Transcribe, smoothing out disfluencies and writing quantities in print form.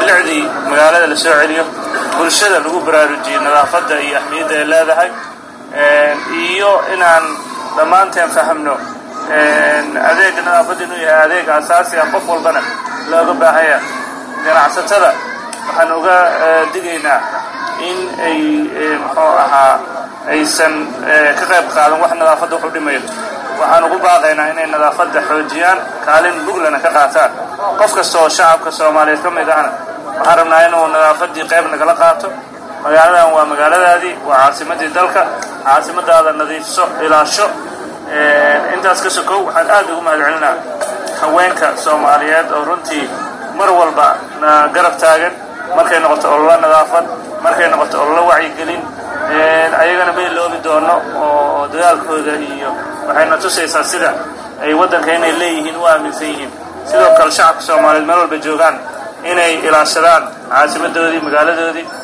bilicdii magaalada la soo celiyo bulshada lagu baraarujiyo nadaafadda iyo ahmiyadda ay leedahay iyo inaan dhammaanteen fahamno adeega nadaafadda inuu yahay adeeg asaasi ah qof walbana looga baahaya ganacsatada waxaan uga digaynaa in ay muxuu ahaa aysan ka qayb qaadan wax nadaafadda wuxuu dhimayo waxaan ugu baaqaynaa inay nadaafadda xoojiyaan kaalin buglana ka qaataan qof kasta oo shacabka Soomaaliyeed ka mid ahna waxaan rabnaa inuu nadaafaddii qayb nagala qaato magaaladan waa magaaladaadii waa caasimadii dalka caasimadaada nadiifso ilaasho intaas ka sokow waxaan aad ugu mahadcelinaa haweenka Soomaaliyeed oo runtii mar walba garab taagan markay noqoto olole nadaafad markay noqoto olole wacyigelin ayagana meel loobi doono oo dagaalkooda iyo waxayna tusaysaa sida ay waddanka inay leeyihiin u aaminsan yihiin sidoo kale shacabka Soomaaliyeed meel walba joogaan inay ilaashadaan caasimadoodii magaaladoodii